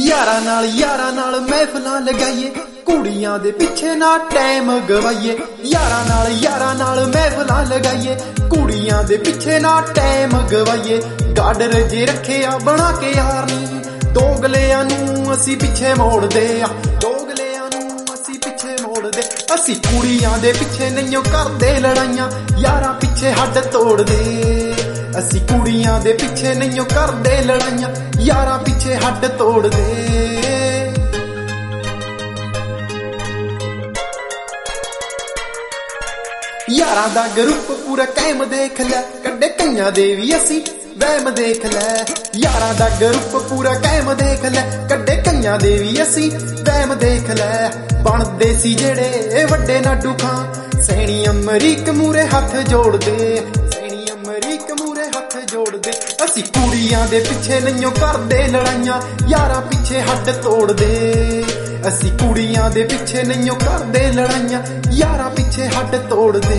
यारां नाल महफिलां लगाइए, कुड़ियां दे पिछे ना टाइम गवाइए। यारां नाल महफिलां लगाइए, कुड़ियां दे पिछे ना टाइम गवाइए। गाडर जे रखे आ बना के यार नी, दोगलियां नूं असी पिछे मोड़ दे, दोगलियां नूं असी पिछे मोड़ दे। असी कुड़ियां दे पिछे नहीं करदे लड़ाइयां, यारां पिछे हड्ड तोड़ दे। असी कुड़ियां दे पिछे नहीं करदे लड़ाइयां, यारां पिछे हड्ड तोड़ दे। यारां दा ग्रुप पूरा कायम देख लै, कड्डे कईयां दे वी असी वहम देख लै। यारां दा ग्रुप पूरा कायम देख लै, कड्डे कईयां दे वी असी वहम देख लै। बनदे सी जेड़े वड्डे नाडू खां, सैनी अमरीक मूरे हथ जोड़ दे, सैनी अमरीक मूरे हथ जोड़ दे। असी कुड़ियां दे पिछे नहीं करदे लड़ाइयां, यारां पिछे हड्ड तोड़ दे। असी कुड़ियां दे पिछे नहीं करदे लड़ाइयां, यारां पिछे हड्ड तोड़ दे।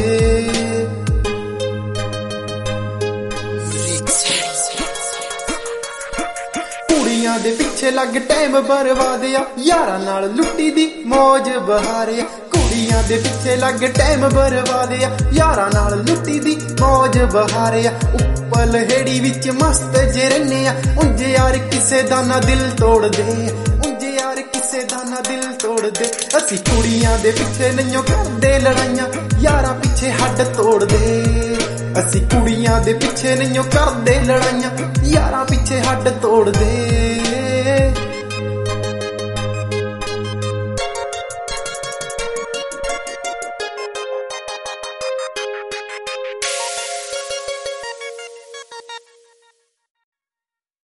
कुड़ियां दे पिछे लग टाइम बर्बाद आ, यारां नाल लुट्टी दी मौज बहारे। कुड़ियां दे पिछे लग टाइम बर्बाद आ, यारां नाल लुट्टी दी मौज बहारे। उप्पल हेड़ी विच मस्त जे रहने आ, उंज यार किसे दा ना दिल तोड़ दे, उंज यार किसे दा ना दिल तोड़ दे। असी कुड़ियां दे पिछे नहीं करदे लड़ाइयां, यारां पिछे हड्ड तोड़ दे। असी कुड़ियां दे पिछे नहीं करदे लड़ाइयां, यारां पिछे हड्ड तोड़ दे।